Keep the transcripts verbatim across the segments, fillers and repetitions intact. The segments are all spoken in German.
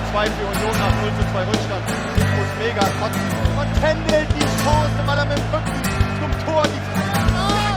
zwei für Union nach null zu zwei Rückstand. Nikus mega kotzen und Kendall die Chance, weil er mit dem Rücken zum Tor die Ah,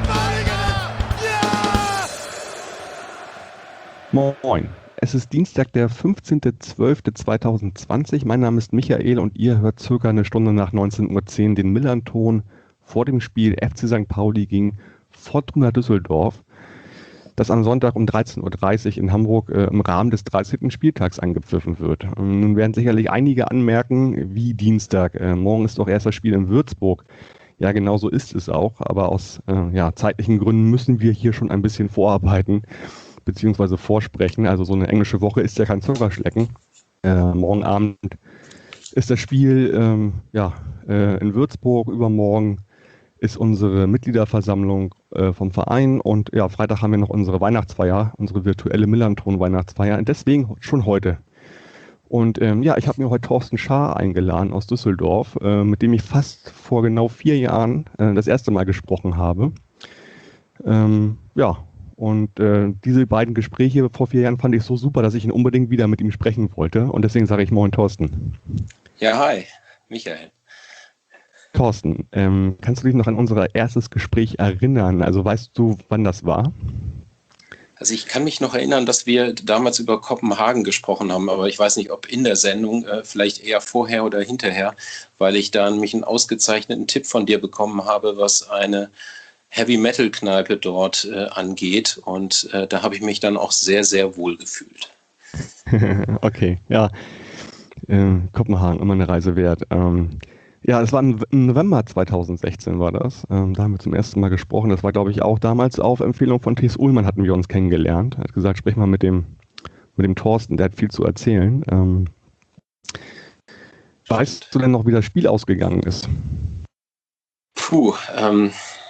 ja! Moin, es ist Dienstag, der fünfzehnter zwölfter zweitausendzwanzig. Mein Name ist Michael und ihr hört circa eine Stunde nach neunzehn Uhr zehn den Millern-Ton vor dem Spiel F C Sankt Pauli gegen Fortuna Düsseldorf, das am Sonntag um dreizehn Uhr dreißig in Hamburg äh, im Rahmen des dreizehnten Spieltags angepfiffen wird. Ähm, nun werden sicherlich einige anmerken, wie Dienstag. Äh, morgen ist doch erst das Spiel in Würzburg. Ja, genau so ist es auch, aber aus äh, ja, zeitlichen Gründen müssen wir hier schon ein bisschen vorarbeiten beziehungsweise vorsprechen. Also so eine englische Woche ist ja kein Zuckerschlecken. Äh, morgen Abend ist das Spiel ähm, ja, äh, in Würzburg, übermorgen ist unsere Mitgliederversammlung äh, vom Verein und ja, Freitag haben wir noch unsere Weihnachtsfeier, unsere virtuelle Millern-Ton-Weihnachtsfeier, deswegen schon heute. Und ähm, ja, ich habe mir heute Thorsten Schaar eingeladen aus Düsseldorf, äh, mit dem ich fast vor genau vier Jahren äh, das erste Mal gesprochen habe. Ähm, ja, und äh, diese beiden Gespräche vor vier Jahren fand ich so super, dass ich ihn unbedingt wieder mit ihm sprechen wollte. Und deswegen sage ich Moin Thorsten. Ja, hi, Michael. Thorsten, ähm, kannst du dich noch an unser erstes Gespräch erinnern? Also weißt du, wann das war? Also ich kann mich noch erinnern, dass wir damals über Kopenhagen gesprochen haben, aber ich weiß nicht, ob in der Sendung, äh, vielleicht eher vorher oder hinterher, weil ich da nämlich einen ausgezeichneten Tipp von dir bekommen habe, was eine Heavy-Metal-Kneipe dort äh, angeht. Und äh, da habe ich mich dann auch sehr, sehr wohl gefühlt. Okay, ja. Äh, Kopenhagen, immer eine Reise wert. Ähm, Ja, es war im November zweitausendsechzehn war das. Ähm, da haben wir zum ersten Mal gesprochen. Das war, glaube ich, auch damals auf Empfehlung von T S Ullmann hatten wir uns kennengelernt. Er hat gesagt, sprich mal mit dem, mit dem Thorsten, der hat viel zu erzählen. Ähm, weißt du denn noch, wie das Spiel ausgegangen ist? Puh, ähm,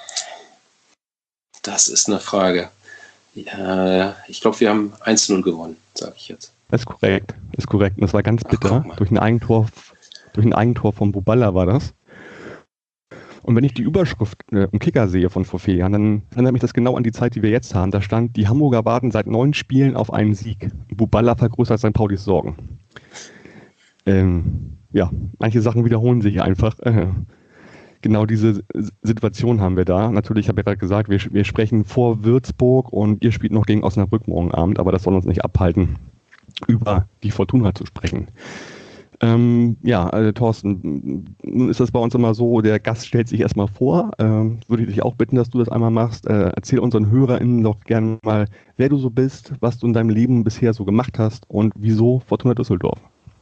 das ist eine Frage. Ja, ich glaube, wir haben eins zu null gewonnen, sage ich jetzt. Das ist korrekt, das ist korrekt. Und das war ganz bitter. Ach, durch ein Eigentor Durch ein Eigentor von Buballa war das. Und wenn ich die Überschrift äh, im Kicker sehe von vor vier Jahren, dann erinnert mich das genau an die Zeit, die wir jetzt haben. Da stand, die Hamburger warten seit neun Spielen auf einen Sieg. Buballa vergrößert Sankt Paulis Sorgen. Ähm, ja, manche Sachen wiederholen sich einfach. Äh, genau diese Situation haben wir da. Natürlich habe ich gerade gesagt, wir, wir sprechen vor Würzburg und ihr spielt noch gegen Osnabrück morgen Abend, aber das soll uns nicht abhalten, über die Fortuna zu sprechen. Ähm, ja, also Thorsten, nun ist das bei uns immer so, der Gast stellt sich erstmal vor. Ähm, würde ich dich auch bitten, dass du das einmal machst. Äh, erzähl unseren HörerInnen doch gerne mal, wer du so bist, was du in deinem Leben bisher so gemacht hast und wieso Fortuna Düsseldorf.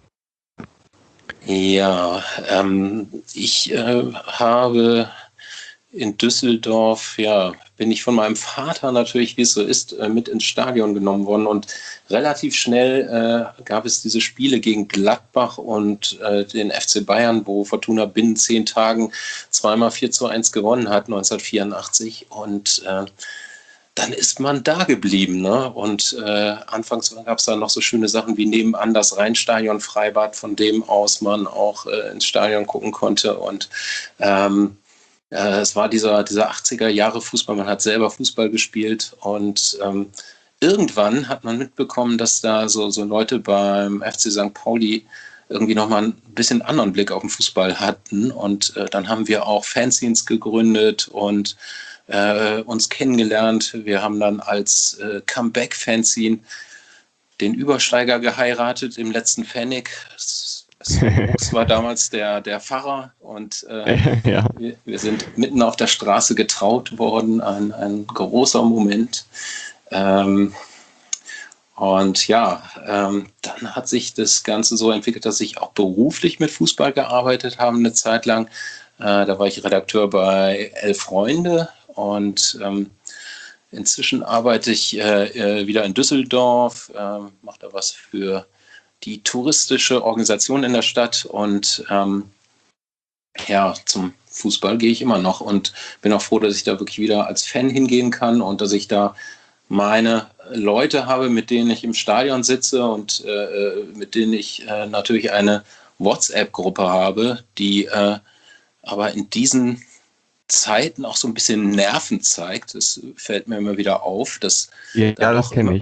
Ja, ähm, ich äh, habe in Düsseldorf, ja, bin ich von meinem Vater natürlich, wie es so ist, äh, mit ins Stadion genommen worden und relativ schnell äh, gab es diese Spiele gegen Gladbach und äh, den F C Bayern, wo Fortuna binnen zehn Tagen zweimal vier zu eins gewonnen hat, neunzehnhundertvierundachtzig und äh, dann ist man da geblieben, ne? Und äh, anfangs gab es da noch so schöne Sachen wie nebenan das Rheinstadion Freibad, von dem aus man auch äh, ins Stadion gucken konnte und ähm, äh, es war dieser, dieser achtziger Jahre Fußball, man hat selber Fußball gespielt und ähm, irgendwann hat man mitbekommen, dass da so, so Leute beim F C Sankt Pauli irgendwie nochmal ein bisschen anderen Blick auf den Fußball hatten und äh, dann haben wir auch Fanzines gegründet und äh, uns kennengelernt. Wir haben dann als äh, Comeback-Fanzine den Übersteiger geheiratet im letzten Pfennig. Es war damals der, der Pfarrer und äh, ja. wir, wir sind mitten auf der Straße getraut worden, ein, ein großer Moment. Ähm, und ja, ähm, dann hat sich das Ganze so entwickelt, dass ich auch beruflich mit Fußball gearbeitet habe eine Zeit lang. Äh, da war ich Redakteur bei Elf Freunde und ähm, inzwischen arbeite ich äh, wieder in Düsseldorf, äh, mache da was für die touristische Organisation in der Stadt und ähm, ja, zum Fußball gehe ich immer noch und bin auch froh, dass ich da wirklich wieder als Fan hingehen kann und dass ich da meine Leute habe, mit denen ich im Stadion sitze und äh, mit denen ich äh, natürlich eine WhatsApp-Gruppe habe, die äh, aber in diesen Zeiten auch so ein bisschen Nerven zeigt. Das fällt mir immer wieder auf. Dass ja, da das kenne immer, ich.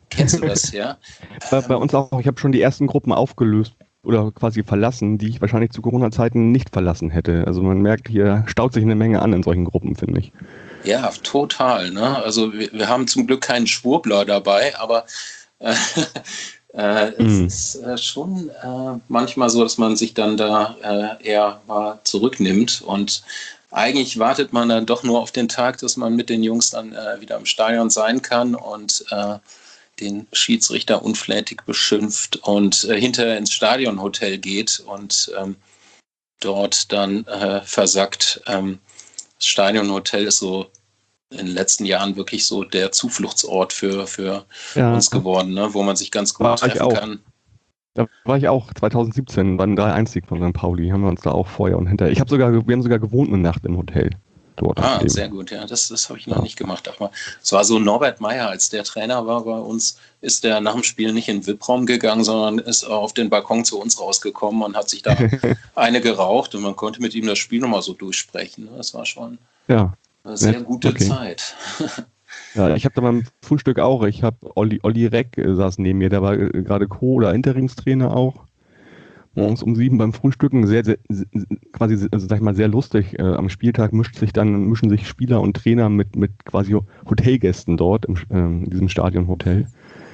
Kennst du das, ja? Bei, bei uns auch, ich habe schon die ersten Gruppen aufgelöst oder quasi verlassen, die ich wahrscheinlich zu Corona-Zeiten nicht verlassen hätte. Also man merkt, hier staut sich eine Menge an in solchen Gruppen, finde ich. Ja, total. Ne? Also wir, wir haben zum Glück keinen Schwurbler dabei, aber äh, äh, es Mm. ist äh, schon äh, manchmal so, dass man sich dann da äh, eher mal zurücknimmt und eigentlich wartet man dann doch nur auf den Tag, dass man mit den Jungs dann äh, wieder im Stadion sein kann und äh, den Schiedsrichter unflätig beschimpft und äh, hinterher ins Stadionhotel geht und ähm, dort dann äh, versackt. Ähm, das Stadionhotel ist so in den letzten Jahren wirklich so der Zufluchtsort für, für Ja, uns geworden, ne? Wo man sich ganz gut war ich treffen auch. kann. Da war ich auch zwanzig siebzehn, beim drei eins Sieg von Sankt Pauli, haben wir uns da auch vorher und hinterher. Ich habe sogar, wir haben sogar gewohnt eine Nacht im Hotel. Dort Ah, auf dem. sehr gut, ja, das, das habe ich noch Ja. nicht gemacht. Aber es war so, Norbert Meyer, als der Trainer war bei uns, ist der nach dem Spiel nicht in den V I P-Raum gegangen, sondern ist auf den Balkon zu uns rausgekommen und hat sich da eine geraucht und man konnte mit ihm das Spiel nochmal so durchsprechen. Das war schon Ja, eine sehr nett. gute Okay. Zeit. Ja, ich habe da beim Frühstück auch, ich habe Olli, Olli Reck äh, saß neben mir, der war äh, gerade Co- oder Interimstrainer auch. Morgens um sieben beim Frühstücken, sehr, sehr, sehr quasi, also sag ich mal, sehr lustig. Äh, am Spieltag mischt sich dann, mischen sich Spieler und Trainer mit, mit quasi Hotelgästen dort im, ähm, in diesem Stadionhotel.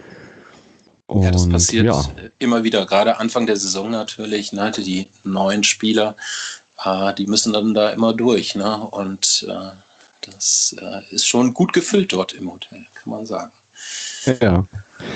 Und, Ja, das passiert ja. immer wieder, gerade Anfang der Saison natürlich, ne, die neuen Spieler, äh, die müssen dann da immer durch, ne? Und äh, das äh, ist schon gut gefüllt dort im Hotel, kann man sagen. Ja.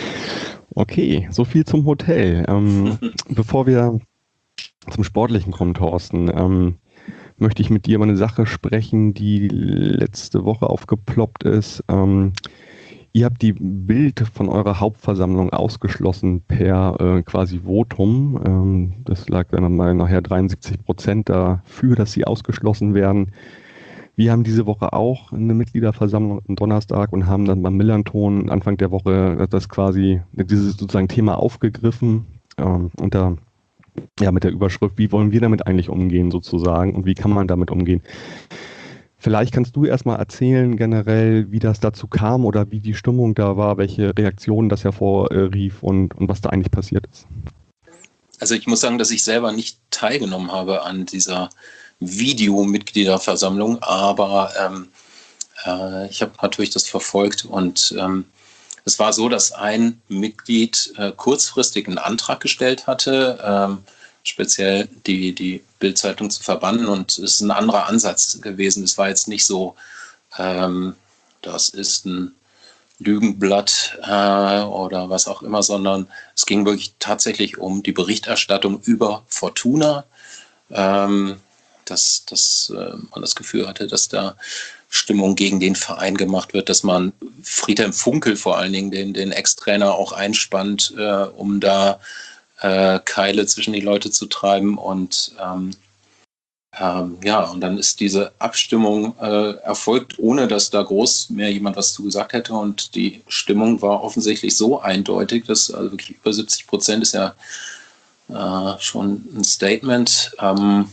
Okay, so viel zum Hotel. Ähm, bevor wir zum Sportlichen kommen, Thorsten, ähm, möchte ich mit dir über eine Sache sprechen, die letzte Woche aufgeploppt ist. Ähm, ihr habt die Bild von eurer Hauptversammlung ausgeschlossen per äh, quasi Votum. Ähm, das lag dann mal nachher dreiundsiebzig Prozent dafür, dass sie ausgeschlossen werden. Wir haben diese Woche auch eine Mitgliederversammlung am Donnerstag und haben dann beim Millanton Anfang der Woche das quasi, dieses sozusagen Thema aufgegriffen ähm, und da ja mit der Überschrift, wie wollen wir damit eigentlich umgehen sozusagen und wie kann man damit umgehen. Vielleicht kannst du erstmal erzählen generell, wie das dazu kam oder wie die Stimmung da war, welche Reaktionen das hervorrief und, und was da eigentlich passiert ist. Also ich muss sagen, dass ich selber nicht teilgenommen habe an dieser Videomitgliederversammlung, aber ähm, äh, ich habe natürlich das verfolgt und ähm, es war so, dass ein Mitglied äh, kurzfristig einen Antrag gestellt hatte, ähm, speziell die, die Bild-Zeitung zu verbannen und es ist ein anderer Ansatz gewesen. Es war jetzt nicht so, ähm, das ist ein Lügenblatt äh, oder was auch immer, sondern es ging wirklich tatsächlich um die Berichterstattung über Fortuna, ähm, dass, dass äh, man das Gefühl hatte, dass da Stimmung gegen den Verein gemacht wird, dass man Friedhelm Funkel vor allen Dingen, den, den Ex-Trainer, auch einspannt, äh, um da äh, Keile zwischen die Leute zu treiben und ähm, Ähm, ja, und dann ist diese Abstimmung äh, erfolgt, ohne dass da groß mehr jemand was zu gesagt hätte. Und die Stimmung war offensichtlich so eindeutig, dass also wirklich über siebzig Prozent ist ja äh, schon ein Statement. Ähm,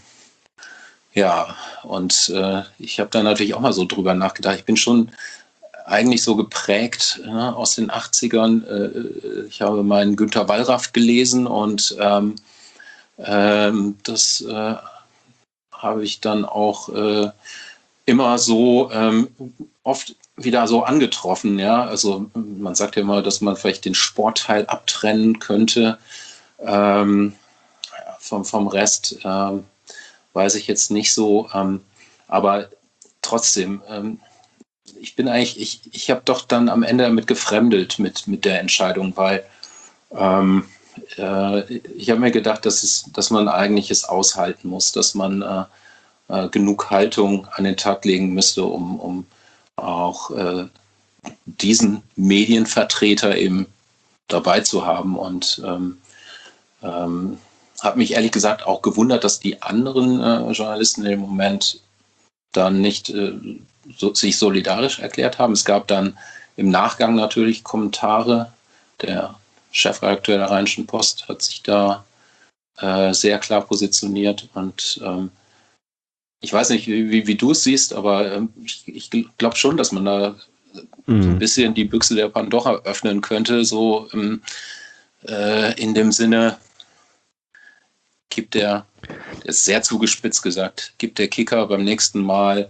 ja, und äh, ich habe da natürlich auch mal so drüber nachgedacht. Ich bin schon eigentlich so geprägt äh, aus den achtzigern. Äh, ich habe meinen Günter Wallraff gelesen und ähm, ähm, das äh, habe ich dann auch äh, immer so ähm, oft wieder so angetroffen. Ja? Also man sagt ja immer, dass man vielleicht den Sportteil abtrennen könnte ähm, vom, vom Rest. Ähm, weiß ich jetzt nicht so. Ähm, aber trotzdem, ähm, ich bin eigentlich, ich, ich habe doch dann am Ende damit gefremdelt mit, mit der Entscheidung, weil ähm, äh, ich habe mir gedacht, dass, es, dass man eigentlich es aushalten muss, dass man äh, äh, genug Haltung an den Tag legen müsste, um, um auch äh, diesen Medienvertreter eben dabei zu haben. Und ähm, ähm, habe mich ehrlich gesagt auch gewundert, dass die anderen äh, Journalisten im Moment dann nicht äh, so, sich solidarisch erklärt haben. Es gab dann im Nachgang natürlich Kommentare. Der Chefredakteur der Rheinischen Post hat sich da äh, sehr klar positioniert und ähm, ich weiß nicht, wie, wie du es siehst, aber ähm, ich, ich glaube schon, dass man da mhm. so ein bisschen die Büchse der Pandora öffnen könnte, so im, äh, in dem Sinne, gibt der, das ist sehr zugespitzt gesagt, gibt der Kicker beim nächsten Mal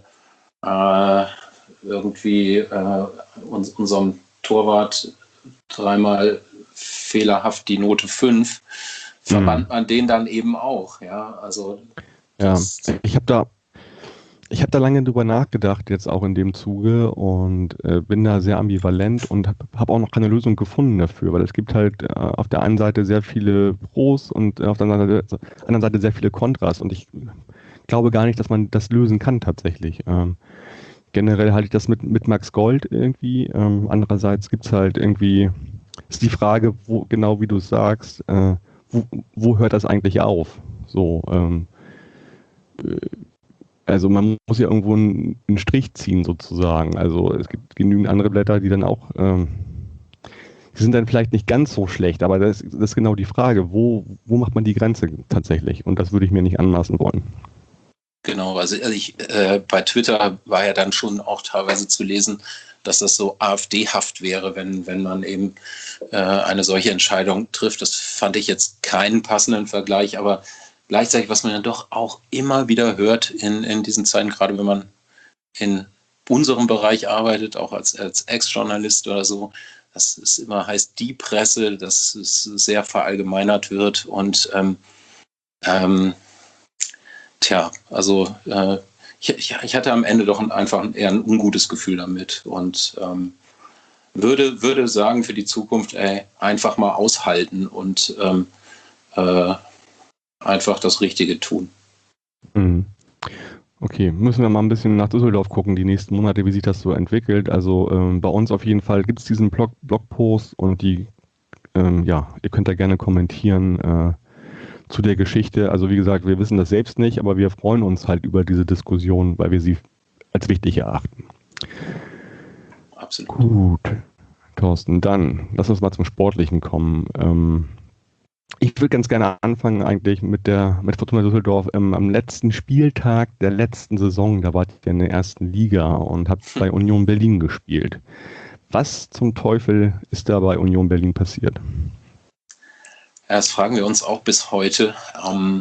äh, irgendwie äh, uns, unserem Torwart dreimal fehlerhaft die Note fünf, verbannt man den dann eben auch. Ja, also das, ja, ich habe da Ich habe da lange drüber nachgedacht, jetzt auch in dem Zuge, und äh, bin da sehr ambivalent und habe hab auch noch keine Lösung gefunden dafür, weil es gibt halt äh, auf der einen Seite sehr viele Pros und äh, auf der anderen Seite, anderen Seite sehr viele Kontras, und ich glaube gar nicht, dass man das lösen kann tatsächlich. Ähm, generell halte ich das mit, mit Max Gold irgendwie. Ähm, andererseits gibt es halt irgendwie, ist die Frage, wo, genau wie du sagst, äh, wo, wo hört das eigentlich auf? So, ähm, äh, Also man muss ja irgendwo einen, einen Strich ziehen sozusagen. Also es gibt genügend andere Blätter, die dann auch, ähm, die sind dann vielleicht nicht ganz so schlecht, aber das, das ist genau die Frage, wo, wo macht man die Grenze tatsächlich? Und das würde ich mir nicht anmaßen wollen. Genau, also ich, äh, bei Twitter war ja dann schon auch teilweise zu lesen, dass das so AfD-haft wäre, wenn, wenn man eben äh, eine solche Entscheidung trifft. Das fand ich jetzt keinen passenden Vergleich, aber gleichzeitig, was man dann doch auch immer wieder hört in, in diesen Zeiten, gerade wenn man in unserem Bereich arbeitet, auch als, als Ex-Journalist oder so, dass es immer heißt, die Presse, dass es sehr verallgemeinert wird und ähm, ähm, tja, also äh, ich, ich, ich hatte am Ende doch ein, einfach ein, eher ein ungutes Gefühl damit und ähm, würde, würde sagen für die Zukunft, ey, einfach mal aushalten und ähm, äh, einfach das Richtige tun. Mhm. Okay, müssen wir mal ein bisschen nach Düsseldorf gucken, die nächsten Monate, wie sich das so entwickelt. Also ähm, bei uns auf jeden Fall gibt es diesen Blog, Blogpost, und die, ähm, ja, ihr könnt da gerne kommentieren äh, zu der Geschichte. Also wie gesagt, wir wissen das selbst nicht, aber wir freuen uns halt über diese Diskussion, weil wir sie als wichtig erachten. Absolut. Gut, Thorsten, dann lass uns mal zum Sportlichen kommen. Ähm, Ich würde ganz gerne anfangen eigentlich mit der mit Fortuna Düsseldorf. Ähm, am letzten Spieltag der letzten Saison, da wart ihr in der ersten Liga und habt bei Union Berlin gespielt. Was zum Teufel ist da bei Union Berlin passiert? Ja, das fragen wir uns auch bis heute. Ähm,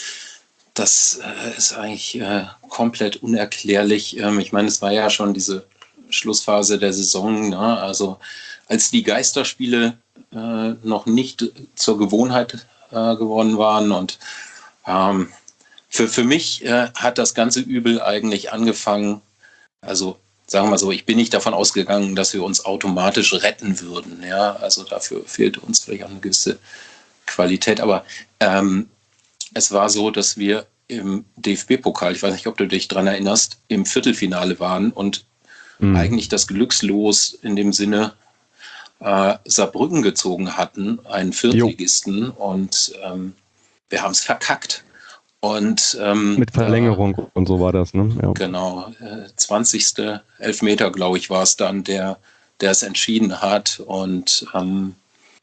das äh, ist eigentlich äh, komplett unerklärlich. Ähm, ich meine, es war ja schon diese Schlussphase der Saison, ne? Also als die Geisterspiele äh, noch nicht zur Gewohnheit äh, geworden waren. Und ähm, für, für mich äh, hat das ganze Übel eigentlich angefangen, also sagen wir mal so, ich bin nicht davon ausgegangen, dass wir uns automatisch retten würden. Ja? Also dafür fehlt uns vielleicht auch eine gewisse Qualität. Aber ähm, es war so, dass wir im D F B-Pokal, ich weiß nicht, ob du dich daran erinnerst, im Viertelfinale waren und mhm. eigentlich das Glückslos in dem Sinne äh, Saarbrücken gezogen hatten, einen Viertligisten, jo. und ähm, wir haben es verkackt. Und, ähm, Mit Verlängerung äh, und so war das, ne? Ja. Genau, äh, zwanzigste Elfmeter, glaube ich, war es dann, der, der es entschieden hat. Und ähm,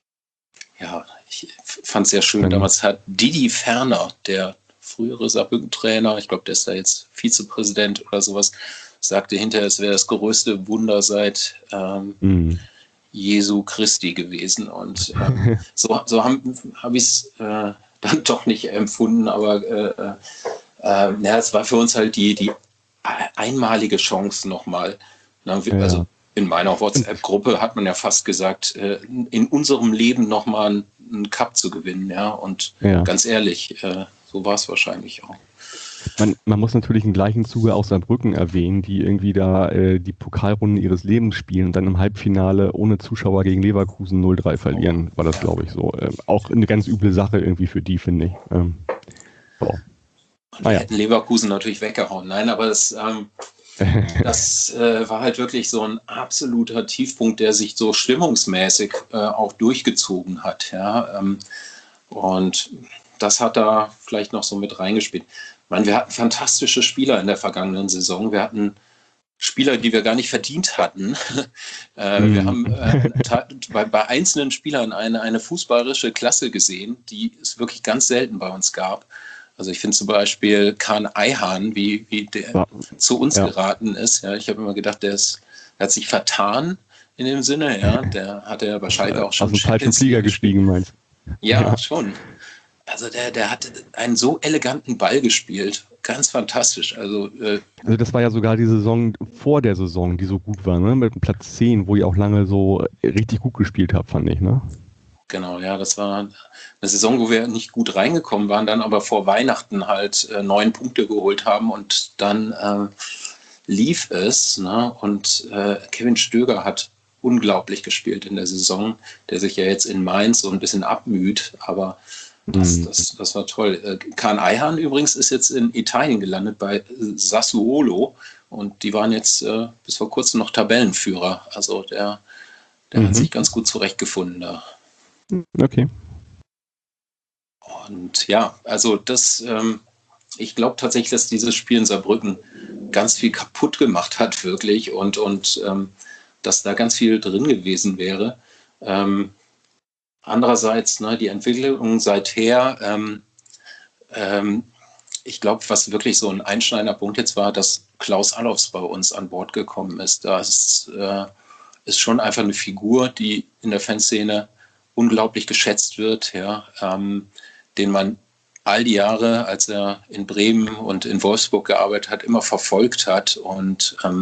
ja, ich fand es sehr schön. Mhm. Damals hat Didi Ferner, der frühere Saarbrücken-Trainer, ich glaube, der ist da jetzt Vizepräsident oder sowas, sagte hinterher, es wäre das größte Wunder seit ähm, mhm. Jesu Christi gewesen. Und ähm, so, so habe hab ich es äh, dann doch nicht empfunden, aber äh, äh, ja, es war für uns halt die, die einmalige Chance nochmal. Also ja. In meiner WhatsApp-Gruppe hat man ja fast gesagt, äh, in unserem Leben nochmal einen Cup zu gewinnen. Ja, und ja. ganz ehrlich, äh, so war es wahrscheinlich auch. Man, man muss natürlich im gleichen Zuge auch Saarbrücken erwähnen, die irgendwie da äh, die Pokalrunden ihres Lebens spielen und dann im Halbfinale ohne Zuschauer gegen Leverkusen null drei verlieren, war das, glaube ich, so. Ähm, auch eine ganz üble Sache irgendwie für die, finde ich. Ähm, so. Und wir ah, ja. hätten Leverkusen natürlich weggehauen. Nein, aber das, ähm, das äh, war halt wirklich so ein absoluter Tiefpunkt, der sich so stimmungsmäßig äh, auch durchgezogen hat. Ja? Ähm, und das hat da vielleicht noch so mit reingespielt. Ich meine, wir hatten fantastische Spieler in der vergangenen Saison. Wir hatten Spieler, die wir gar nicht verdient hatten. äh, mm. Wir haben äh, bei, bei einzelnen Spielern eine, eine fußballerische Klasse gesehen, die es wirklich ganz selten bei uns gab. Also ich finde zum Beispiel Kahn Eihahn, wie, wie der ja. zu uns ja. geraten ist. Ja, ich habe immer gedacht, der ist er hat sich vertan in dem Sinne, ja. Der hatte ja bei Schalke auch schon aus dem falschen Champions Flieger League gestiegen, meinst du? Ja, Ja. schon. Also der, der hat einen so eleganten Ball gespielt. Ganz fantastisch. Also äh, Also das war ja sogar die Saison vor der Saison, die so gut war, ne? Mit dem Platz zehn, wo ihr auch lange so richtig gut gespielt habt, fand ich, ne? genau, ja, das war eine Saison, wo wir nicht gut reingekommen waren, dann aber vor Weihnachten halt äh, neun Punkte geholt haben und dann äh, lief es. Ne? Und äh, Kevin Stöger hat unglaublich gespielt in der Saison, der sich ja jetzt in Mainz so ein bisschen abmüht, aber das, das, das war toll. Äh, Kaan Ayhan übrigens ist jetzt in Italien gelandet bei Sassuolo und die waren jetzt äh, bis vor kurzem noch Tabellenführer. Also der, der Mhm. hat sich ganz gut zurechtgefunden da. Okay. Und ja, also das, ähm, ich glaube tatsächlich, dass dieses Spiel in Saarbrücken ganz viel kaputt gemacht hat, wirklich, und, und ähm, dass da ganz viel drin gewesen wäre. Ähm, andererseits, ne, die Entwicklung seither, ähm, ähm, ich glaube, was wirklich so ein einschneidender Punkt jetzt war, dass Klaus Allofs bei uns an Bord gekommen ist. Das äh, ist schon einfach eine Figur, die in der Fanszene unglaublich geschätzt wird, ja, ähm, den man all die Jahre, als er in Bremen und in Wolfsburg gearbeitet hat, immer verfolgt hat und ähm,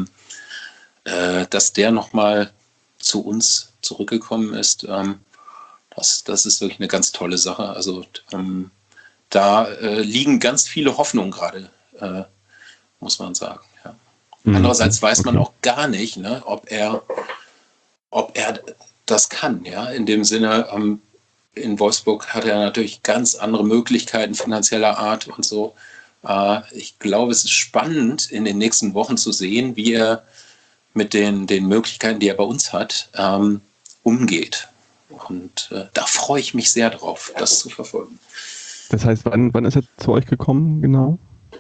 äh, dass der nochmal zu uns zurückgekommen ist, ähm, das, das ist wirklich eine ganz tolle Sache. Also ähm, da äh, liegen ganz viele Hoffnungen gerade, äh, muss man sagen. Ja. Mhm. Andererseits weiß man Okay. auch gar nicht, ne, ob er, ob er das kann, ja, in dem Sinne, ähm, in Wolfsburg hat er natürlich ganz andere Möglichkeiten finanzieller Art und so. Äh, ich glaube, es ist spannend, in den nächsten Wochen zu sehen, wie er mit den, den Möglichkeiten, die er bei uns hat, ähm, umgeht. Und äh, da freue ich mich sehr drauf, das zu verfolgen. Das heißt, wann, wann ist er zu euch gekommen, genau?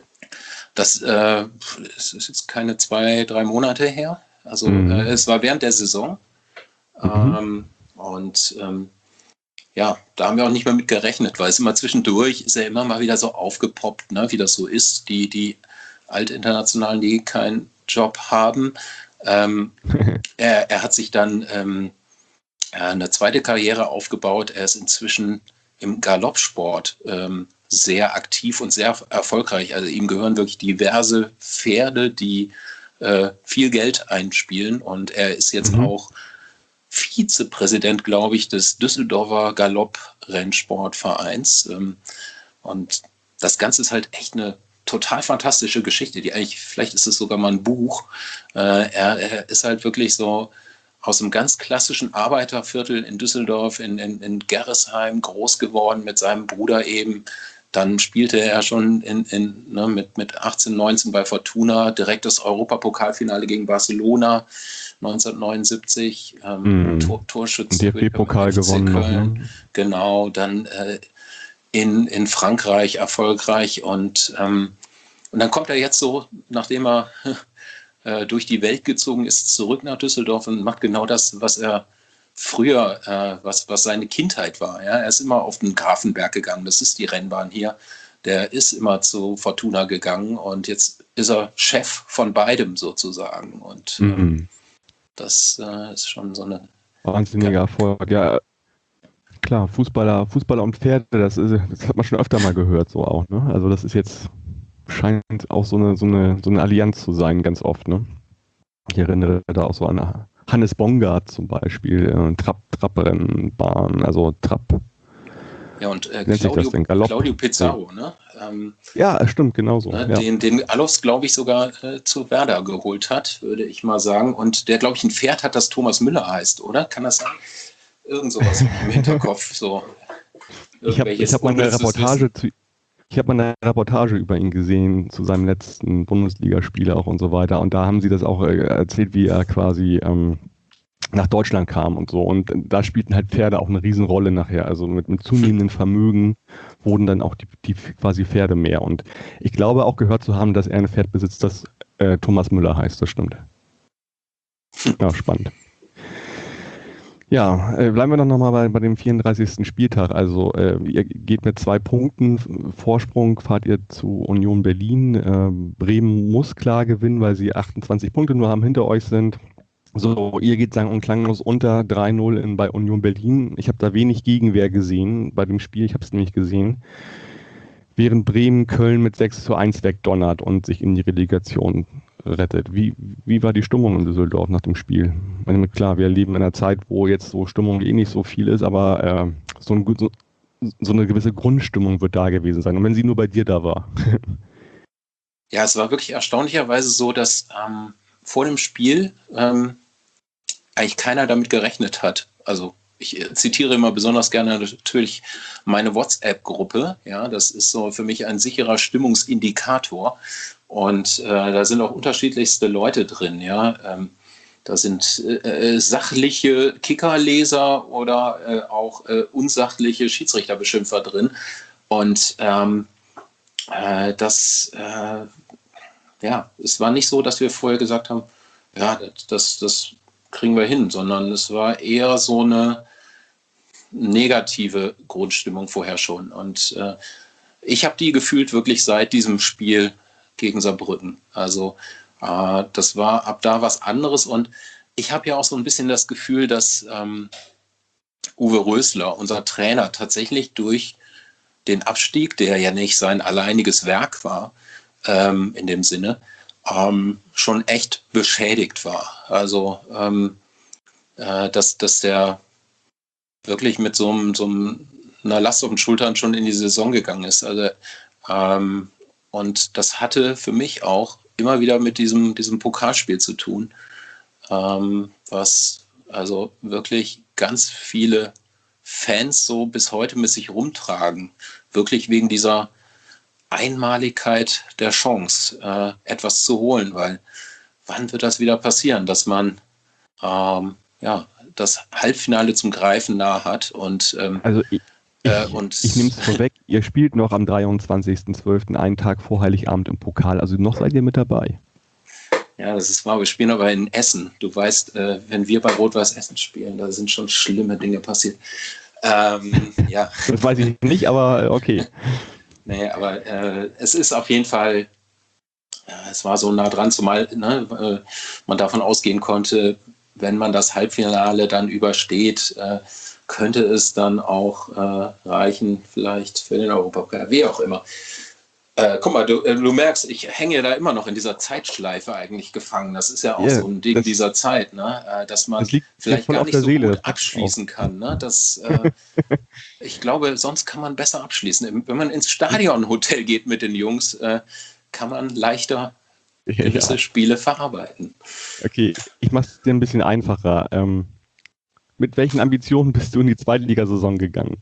Das äh, es ist jetzt keine zwei, drei Monate her. Also Mhm. äh, es war während der Saison. Mhm. Ähm, und ähm, ja, da haben wir auch nicht mehr mit gerechnet, weil es immer zwischendurch ist er immer mal wieder so aufgepoppt, ne, wie das so ist, die, die Altinternationalen, die keinen Job haben. Ähm, er, er hat sich dann ähm, eine zweite Karriere aufgebaut. Er ist inzwischen im Galoppsport ähm, sehr aktiv und sehr erfolgreich. Also ihm gehören wirklich diverse Pferde, die äh, viel Geld einspielen. Und er ist jetzt Mhm. auch Vizepräsident, glaube ich, des Düsseldorfer Galopp-Rennsportvereins. Ähm, und das Ganze ist halt echt eine total fantastische Geschichte, die eigentlich, vielleicht ist es sogar mal ein Buch. Äh, er, er ist halt wirklich so aus einem ganz klassischen Arbeiterviertel in Düsseldorf, in, in, in Gerresheim groß geworden mit seinem Bruder eben. Dann spielte er schon in, in, ne, mit, mit achtzehn, neunzehn bei Fortuna direkt das Europapokalfinale gegen Barcelona neunzehnhundertneunundsiebzig. Ähm, Mhm. Tor, Torschütze D F B-Pokal gewonnen noch, ne? Genau, dann äh, in, in Frankreich erfolgreich und, ähm, und dann kommt er jetzt so, nachdem er äh, durch die Welt gezogen ist, zurück nach Düsseldorf und macht genau das, was er früher, äh, was, was seine Kindheit war. Ja? Er ist immer auf den Grafenberg gegangen, das ist die Rennbahn hier. Der ist immer zu Fortuna gegangen und jetzt ist er Chef von beidem sozusagen. Und Mhm. ähm, das äh, ist schon so eine... Wahnsinniger Erfolg. Ja, klar, Fußballer, Fußballer und Pferde, das, ist, das hat man schon öfter mal gehört, so auch, ne? Also das ist jetzt, scheint auch so eine, so eine, so eine Allianz zu sein, ganz oft, ne? Ich erinnere da auch so an Hannes Bongard zum Beispiel, äh, Trapp, Trapprennbahn, also Trapp. Ja, und äh, Nennt sich das Claudio, denn? Galopp? Claudio Pizarro, ne? Ähm, Ja, stimmt, genauso. ne? Ja. Den, den Allofs, glaube ich, sogar äh, zu Werder geholt hat, würde ich mal sagen. Und der, glaube ich, ein Pferd hat, das Thomas Müller heißt, oder? Kann das sein? Irgend sowas im Hinterkopf. So. Ich habe ich hab mal eine Reportage zu, ich habe mal eine Reportage über ihn gesehen, zu seinem letzten Bundesligaspiel auch und so weiter. Und da haben sie das auch äh, erzählt, wie er quasi ähm, nach Deutschland kam und so. Und da spielten halt Pferde auch eine Riesenrolle nachher. Also mit, mit zunehmendem Vermögen wurden dann auch die, die quasi Pferde mehr. Und ich glaube auch gehört zu haben, dass er ein Pferd besitzt, das äh, Thomas Müller heißt. Das stimmt. Ja, spannend. Ja, äh, bleiben wir doch nochmal bei, bei dem vierunddreißigsten Spieltag. Also äh, ihr geht mit zwei Punkten Vorsprung, fahrt ihr zu Union Berlin. Äh, Bremen muss klar gewinnen, weil sie achtundzwanzig Punkte nur haben hinter euch sind. So, ihr geht sang- und klanglos unter drei null in, bei Union Berlin. Ich habe da wenig Gegenwehr gesehen bei dem Spiel, ich habe es nämlich gesehen. Während Bremen Köln mit sechs zu eins wegdonnert und sich in die Relegation rettet. Wie, wie war die Stimmung in Düsseldorf nach dem Spiel? Ich meine, klar, wir leben in einer Zeit, wo jetzt so Stimmung eh nicht so viel ist, aber äh, so, ein, so, so eine gewisse Grundstimmung wird da gewesen sein. Und wenn sie nur bei dir da war. Ja, es war wirklich erstaunlicherweise so, dass ähm, vor dem Spiel ähm, eigentlich keiner damit gerechnet hat. Also ich zitiere immer besonders gerne natürlich meine WhatsApp-Gruppe. Ja, das ist so für mich ein sicherer Stimmungsindikator. Und äh, da sind auch unterschiedlichste Leute drin. Ja, ähm, da sind äh, sachliche Kickerleser oder äh, auch äh, unsachliche Schiedsrichterbeschimpfer drin. Und ähm, äh, das, äh, ja, es war nicht so, dass wir vorher gesagt haben, ja, das, das kriegen wir hin, sondern es war eher so eine negative Grundstimmung vorher schon. Und äh, ich habe die gefühlt wirklich seit diesem Spiel gegen Saarbrücken. Also äh, das war ab da was anderes. Und ich habe ja auch so ein bisschen das Gefühl, dass ähm, Uwe Rösler, unser Trainer, tatsächlich durch den Abstieg, der ja nicht sein alleiniges Werk war, ähm, in dem Sinne, ähm, schon echt beschädigt war. Also ähm, äh, dass, dass der wirklich mit so, einem, so einer Last auf den Schultern schon in die Saison gegangen ist. Also, ähm, und das hatte für mich auch immer wieder mit diesem, diesem Pokalspiel zu tun, ähm, was also wirklich ganz viele Fans so bis heute mit sich rumtragen. Wirklich wegen dieser Einmaligkeit der Chance, äh, etwas zu holen, weil wann wird das wieder passieren, dass man ähm, ja, das Halbfinale zum Greifen nah hat und, ähm, Also ich, ich, äh, und ich nehme es vorweg, ihr spielt noch am dreiundzwanzigsten zwölften, einen Tag vor Heiligabend im Pokal, also noch seid ihr mit dabei. Ja, das ist wahr, wir spielen aber in Essen. Du weißt, äh, wenn wir bei Rot-Weiß Essen spielen, da sind schon schlimme Dinge passiert. Ähm, ja. Das weiß ich nicht, aber okay. Nee, aber äh, es ist auf jeden Fall, ja, es war so nah dran, zumal ne, äh, man davon ausgehen konnte, wenn man das Halbfinale dann übersteht, äh, könnte es dann auch äh, reichen, vielleicht für den Europapokal, wie auch immer. Äh, guck mal, du, du merkst, ich hänge da immer noch in dieser Zeitschleife eigentlich gefangen. Das ist ja auch Yeah, so ein Ding das, dieser Zeit, ne? äh, dass man das liegt vielleicht voll gar auf nicht der so Seele, gut das abschließen kann. Ne? Das, äh, ich glaube, sonst kann man besser abschließen. Wenn man ins Stadionhotel geht mit den Jungs, äh, kann man leichter gewisse ja. Spiele verarbeiten. Okay, ich mache es dir ein bisschen einfacher. Ähm, mit welchen Ambitionen bist du in die Zweitligasaison gegangen?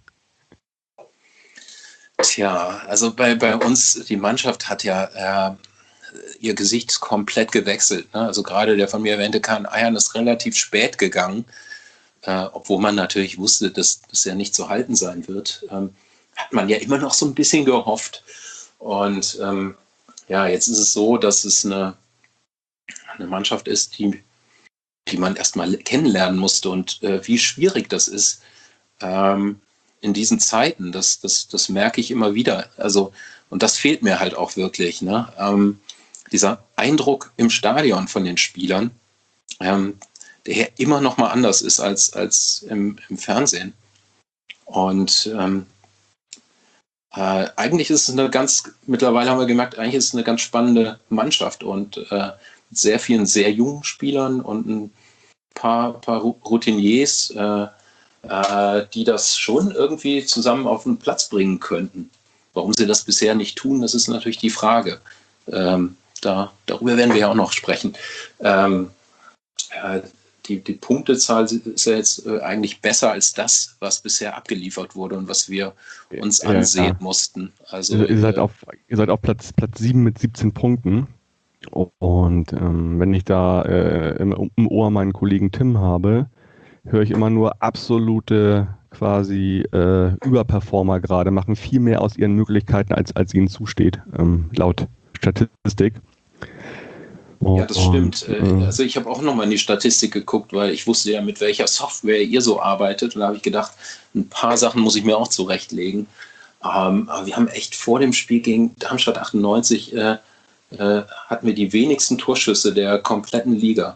Tja, also bei, bei uns, die Mannschaft hat ja äh, ihr Gesicht komplett gewechselt. Ne? Also gerade der von mir erwähnte Kahn Eiern ist relativ spät gegangen, äh, obwohl man natürlich wusste, dass das ja nicht zu halten sein wird. Ähm, hat man ja immer noch so ein bisschen gehofft. Und ähm, ja, jetzt ist es so, dass es eine, eine Mannschaft ist, die, die man erstmal kennenlernen musste und äh, wie schwierig das ist. Ähm, in diesen Zeiten, das, das, das merke ich immer wieder. Also, und das fehlt mir halt auch wirklich. Ne? Ähm, dieser Eindruck im Stadion von den Spielern, ähm, der immer noch mal anders ist als, als im, im Fernsehen. Und ähm, äh, eigentlich ist es eine ganz, mittlerweile haben wir gemerkt, eigentlich ist es eine ganz spannende Mannschaft und äh, mit sehr vielen sehr jungen Spielern und ein paar, paar Routiniers, äh, die das schon irgendwie zusammen auf den Platz bringen könnten. Warum sie das bisher nicht tun, das ist natürlich die Frage. Ähm, da, darüber werden wir ja auch noch sprechen. Ähm, äh, die, die Punktezahl ist ja jetzt äh, eigentlich besser als das, was bisher abgeliefert wurde und was wir uns Ja, ansehen ja. mussten. Also, ihr, ihr, seid äh, auf, ihr seid auf Platz, Platz sieben mit siebzehn Punkten. Und ähm, wenn ich da äh, im, im Ohr meinen Kollegen Tim habe, höre ich immer nur absolute quasi äh, Überperformer gerade, machen viel mehr aus ihren Möglichkeiten, als, als ihnen zusteht, ähm, laut Statistik. Und, ja, das stimmt. Äh, also ich habe auch nochmal in die Statistik geguckt, weil ich wusste ja, mit welcher Software ihr so arbeitet. Und da habe ich gedacht, ein paar Sachen muss ich mir auch zurechtlegen. Ähm, aber wir haben echt vor dem Spiel gegen Darmstadt achtundneunzig äh, äh, hatten wir die wenigsten Torschüsse der kompletten Liga.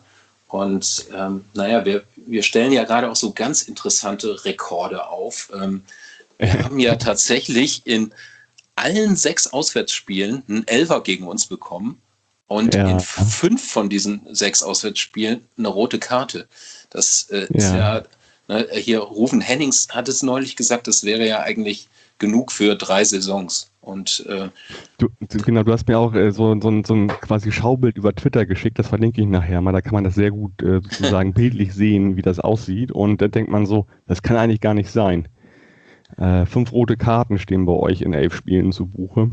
Und ähm, naja, wir, wir stellen ja gerade auch so ganz interessante Rekorde auf. Ähm, wir haben ja tatsächlich in allen sechs Auswärtsspielen einen Elfer gegen uns bekommen und Ja. in fünf von diesen sechs Auswärtsspielen eine rote Karte. Das äh, ist Ja. ja, ne, hier Ruven Hennings hat es neulich gesagt, das wäre ja eigentlich genug für drei Saisons. Und äh, Du, du, genau, du hast mir auch äh, so, so, ein, so ein quasi Schaubild über Twitter geschickt, das verlinke ich nachher mal, da kann man das sehr gut äh, sozusagen bildlich sehen, wie das aussieht, und da denkt man so, das kann eigentlich gar nicht sein. Äh, fünf rote Karten stehen bei euch in elf Spielen zu Buche.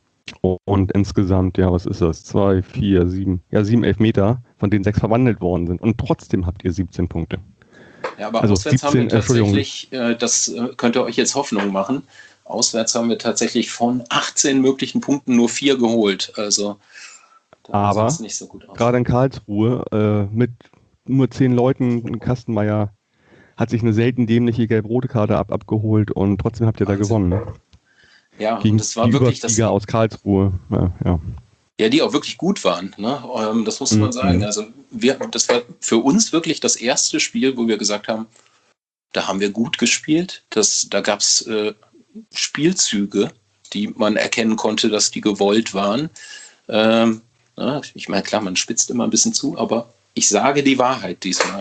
Und insgesamt, ja, was ist das? Zwei, vier, sieben, ja, sieben Elfmeter, von denen sechs verwandelt worden sind. Und trotzdem habt ihr siebzehn Punkte. ja, aber Also auswärts haben wir siebzehn, Entschuldigung. tatsächlich, äh, das äh, könnt ihr euch jetzt Hoffnung machen, auswärts haben wir tatsächlich von achtzehn möglichen Punkten nur vier geholt. Also da Aber sieht es nicht so gut aus. Gerade in Karlsruhe äh, mit nur zehn Leuten, Kastenmeier hat sich eine selten dämliche gelb-rote Karte ab, abgeholt und trotzdem habt ihr da Wahnsinn. gewonnen. Ne? Ja, Gegen und das war die wirklich das. Überflieger aus Karlsruhe. Ja, ja. Ja, die auch wirklich gut waren. Ne? Ähm, das muss man Mhm. sagen. Also wir, das war für uns wirklich das erste Spiel, wo wir gesagt haben, da haben wir gut gespielt. Das, da gab es äh, Spielzüge, die man erkennen konnte, dass die gewollt waren. Ähm, na, ich meine, klar, man spitzt immer ein bisschen zu, aber ich sage die Wahrheit diesmal.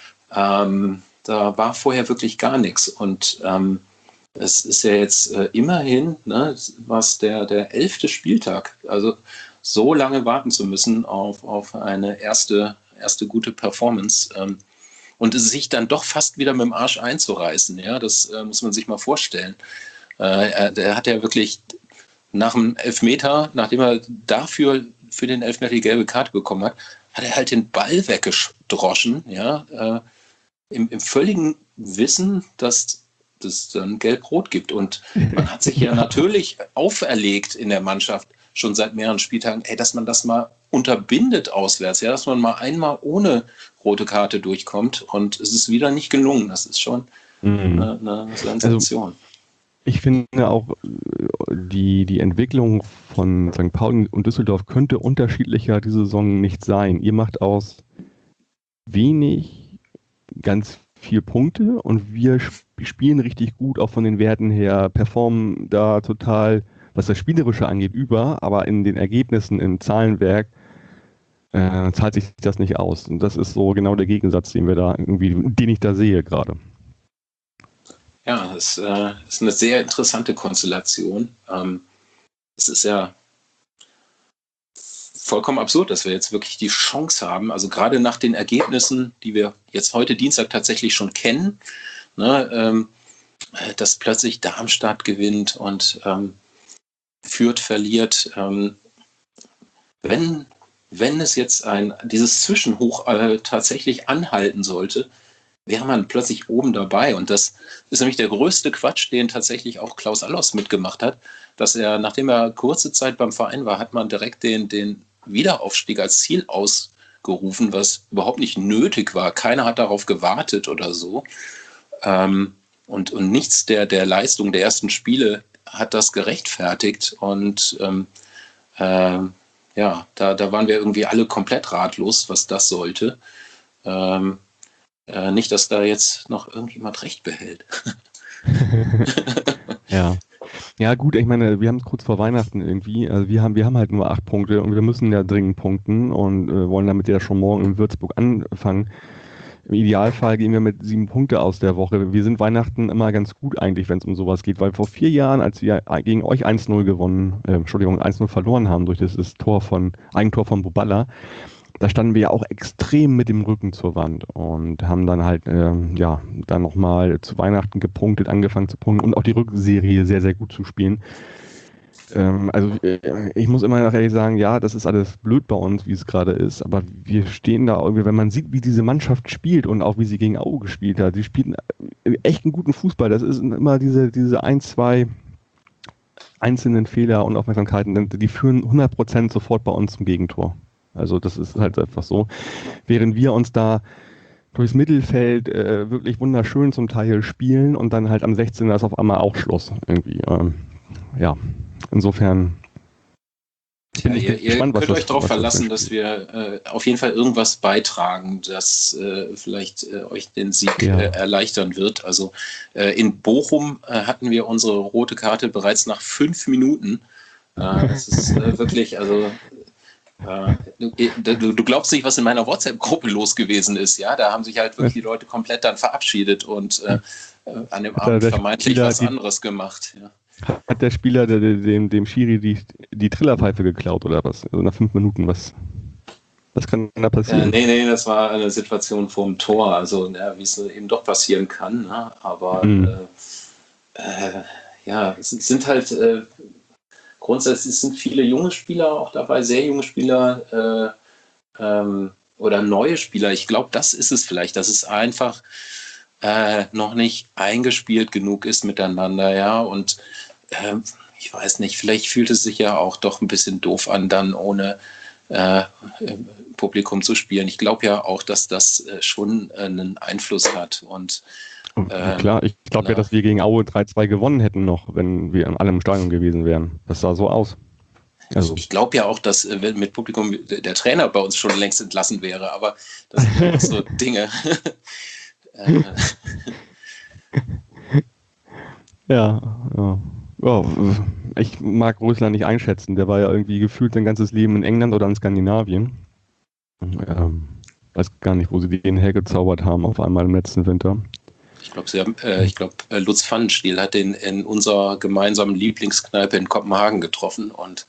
Ähm, da war vorher wirklich gar nichts. Und ähm, es ist ja jetzt äh, immerhin, ne, was der, der elfte Spieltag. Also so lange warten zu müssen auf, auf eine erste, erste gute Performance ähm, und es sich dann doch fast wieder mit dem Arsch einzureißen. Ja, das äh, muss man sich mal vorstellen. Äh, er, der hat ja wirklich nach dem Elfmeter, nachdem er dafür für den Elfmeter die gelbe Karte bekommen hat, hat er halt den Ball weggedroschen, ja, äh, im, im völligen Wissen, dass es dann gelb-rot gibt. Und man hat sich ja natürlich auferlegt in der Mannschaft schon seit mehreren Spieltagen, ey, dass man das mal unterbindet auswärts, ja, dass man mal einmal ohne rote Karte durchkommt, und es ist wieder nicht gelungen. Das ist schon Mhm. eine, eine Sensation. Also, ich finde auch, die, die Entwicklung von Sankt Pauli und Düsseldorf könnte unterschiedlicher diese Saison nicht sein. Ihr macht aus wenig ganz viel Punkte und wir sp- spielen richtig gut, auch von den Werten her, performen da total, was das Spielerische angeht, über, aber in den Ergebnissen, im Zahlenwerk, äh, zahlt sich das nicht aus. Und das ist so genau der Gegensatz, den wir da irgendwie, den ich da sehe gerade. Ja, es äh, ist eine sehr interessante Konstellation. Ähm, es ist ja vollkommen absurd, dass wir jetzt wirklich die Chance haben, also gerade nach den Ergebnissen, die wir jetzt heute Dienstag tatsächlich schon kennen, ne, ähm, dass plötzlich Darmstadt gewinnt und ähm, Fürth verliert. Ähm, wenn, wenn es jetzt ein, dieses Zwischenhoch äh, tatsächlich anhalten sollte, wäre man plötzlich oben dabei. Und das ist nämlich der größte Quatsch, den tatsächlich auch Klaus Allofs mitgemacht hat, dass er, nachdem er kurze Zeit beim Verein war, hat man direkt den, den Wiederaufstieg als Ziel ausgerufen, was überhaupt nicht nötig war. Keiner hat darauf gewartet oder so. Ähm, und, und nichts der, der Leistung der ersten Spiele hat das gerechtfertigt. Und ähm, äh, ja, da, da waren wir irgendwie alle komplett ratlos, was das sollte. Ähm, Äh, nicht, dass da jetzt noch irgendjemand Recht behält. Ja. Ja, gut, ich meine, wir haben es kurz vor Weihnachten irgendwie. Also wir haben, wir haben halt nur acht Punkte und wir müssen ja dringend punkten und äh, wollen damit ja schon morgen in Würzburg anfangen. Im Idealfall gehen wir mit sieben Punkte aus der Woche. Wir sind Weihnachten immer ganz gut eigentlich, wenn es um sowas geht, weil vor vier Jahren, als wir gegen euch eins null gewonnen, äh, Entschuldigung, eins null verloren haben durch das, das Tor von, Eigentor von Buballa, da standen wir ja auch extrem mit dem Rücken zur Wand und haben dann halt, ähm, ja, dann nochmal zu Weihnachten gepunktet, angefangen zu punkten und auch die Rückserie sehr, sehr gut zu spielen. Ähm, also äh, ich muss immer noch ehrlich sagen, ja, das ist alles blöd bei uns, wie es gerade ist, aber wir stehen da irgendwie, wenn man sieht, wie diese Mannschaft spielt und auch wie sie gegen Aue gespielt hat, die spielen echt einen guten Fußball. Das ist immer diese, diese ein, zwei einzelnen Fehler und Aufmerksamkeiten, die führen hundert Prozent sofort bei uns zum Gegentor. Also das ist halt einfach so. Während wir uns da durchs Mittelfeld äh, wirklich wunderschön zum Teil spielen und dann halt am sechzehner ist auf einmal auch Schluss irgendwie. Ähm, ja, insofern Ja, ihr ihr gespannt, was könnt das- euch darauf was das verlassen, für ein dass Spiel wir äh, auf jeden Fall irgendwas beitragen, das äh, vielleicht äh, euch den Sieg Ja. äh, erleichtern wird. Also äh, in Bochum äh, hatten wir unsere rote Karte bereits nach fünf Minuten. Äh, das ist äh, wirklich, also äh, du, du, du glaubst nicht, was in meiner WhatsApp-Gruppe los gewesen ist. Ja, da haben sich halt wirklich die Leute komplett dann verabschiedet und äh, äh, an dem Hat Abend der vermeintlich Spieler was die- anderes gemacht. Ja. Hat der Spieler der, der, dem, dem Schiri die, die Trillerpfeife geklaut oder was? Also nach fünf Minuten, was, was kann da Äh, passieren? nee, nee, das war eine Situation vorm Tor, also ja, wie es eben doch passieren kann. Ne? Aber Mhm. äh, äh, ja, es sind halt äh, grundsätzlich sind viele junge Spieler auch dabei, sehr junge Spieler äh, ähm, oder neue Spieler. Ich glaube, das ist es vielleicht, dass es einfach äh, noch nicht eingespielt genug ist miteinander, ja. Und äh, ich weiß nicht, vielleicht fühlt es sich ja auch doch ein bisschen doof an, dann ohne äh, Publikum zu spielen. Ich glaube ja auch, dass das äh, schon äh, einen Einfluss hat. Und Oh, ähm, klar, ich glaube ja, na. dass wir gegen Aue drei zwei gewonnen hätten noch, wenn wir alle im Stadion gewesen wären. Das sah so aus. Also, ich glaube ja auch, dass äh, wenn mit Publikum der Trainer bei uns schon längst entlassen wäre, aber das sind einfach so Dinge. äh, ja, ja. Ja, ich mag Russland nicht einschätzen. Der war ja irgendwie gefühlt sein ganzes Leben in England oder in Skandinavien. Ähm, weiß gar nicht, wo sie den hergezaubert haben auf einmal im letzten Winter. Ich glaube, sie haben, äh, ich glaube, äh, Lutz Pfannenstiel hat den in unserer gemeinsamen Lieblingskneipe in Kopenhagen getroffen und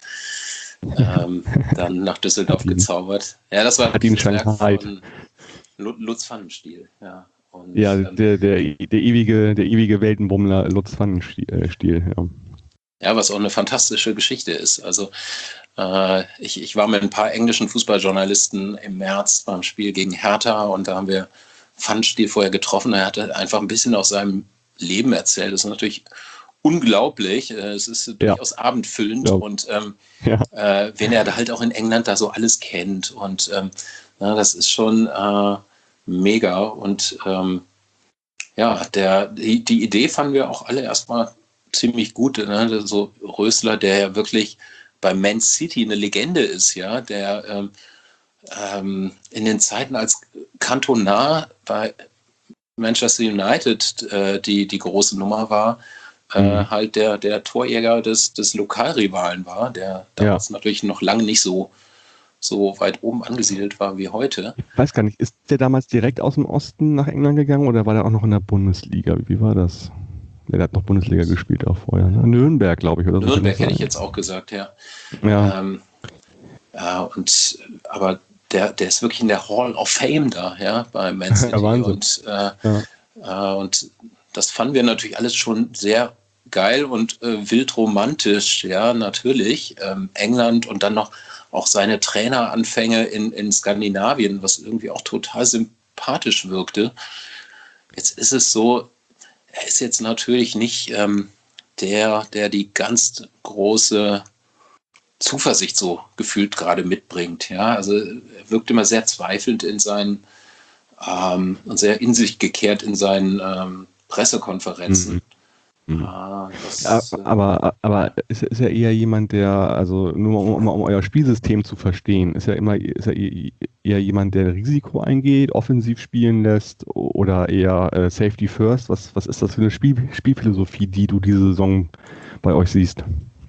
ähm, dann nach Düsseldorf Hat ihn- gezaubert. Ja, das war hat ihn das Werk Shanghai. von Lu- Lutz Pfannenstiel. Ja, und, Ja, ähm, der, der, der ewige, der ewige Weltenbummler Lutz Pfannenstiel. Ja. ja, was auch eine fantastische Geschichte ist. Also äh, ich, ich war mit ein paar englischen Fußballjournalisten im März beim Spiel gegen Hertha und da haben wir Pfannenstiel vorher getroffen. Er hatte einfach ein bisschen aus seinem Leben erzählt. Das ist natürlich unglaublich. Äh, Es ist durchaus abendfüllend Ja. und ähm, Ja. äh, wen er da halt auch in England da so alles kennt. Und ähm, na, das ist schon äh, mega. Und ähm, ja, der, die, die Idee fanden wir auch alle erstmal ziemlich gut. Ne? So Rösler, der ja wirklich bei Man City eine Legende ist, ja, der ähm, ähm, in den Zeiten als Cantona bei Manchester United äh, die, die große Nummer war, äh, Mhm. halt der, der Torjäger des, des Lokalrivalen war, der damals natürlich noch lange nicht so, so weit oben angesiedelt war wie heute. Ich weiß gar nicht, ist der damals direkt aus dem Osten nach England gegangen oder war der auch noch in der Bundesliga? Wie war das? Der hat noch Bundesliga gespielt auch vorher. Ne? Nürnberg, glaube ich. Oder so. Nürnberg Kann das hätte ich sein? jetzt auch gesagt, ja. Ja, Ähm, ja und, aber der, der ist wirklich in der Hall of Fame da, ja, bei Man City. Ja, Wahnsinn. Und, äh, Ja. äh, und das fanden wir natürlich alles schon sehr geil und äh, wild romantisch, ja, natürlich. Ähm, England und dann noch auch seine Traineranfänge in, in Skandinavien, was irgendwie auch total sympathisch wirkte. Jetzt ist es so, er ist jetzt natürlich nicht ähm, der, der die ganz große Zuversicht so gefühlt gerade mitbringt. Ja, also er wirkt immer sehr zweifelnd in seinen ähm, und sehr in sich gekehrt in seinen ähm, Pressekonferenzen. Mhm. Mhm. Ah, das, Ja, äh, aber, aber ist, ist er eher jemand, der, also nur um, um, um euer Spielsystem zu verstehen, ist er immer ist er eher jemand, der Risiko eingeht, offensiv spielen lässt oder eher äh, Safety First? Was, was ist das für eine Spiel, Spielphilosophie, die du diese Saison bei euch siehst?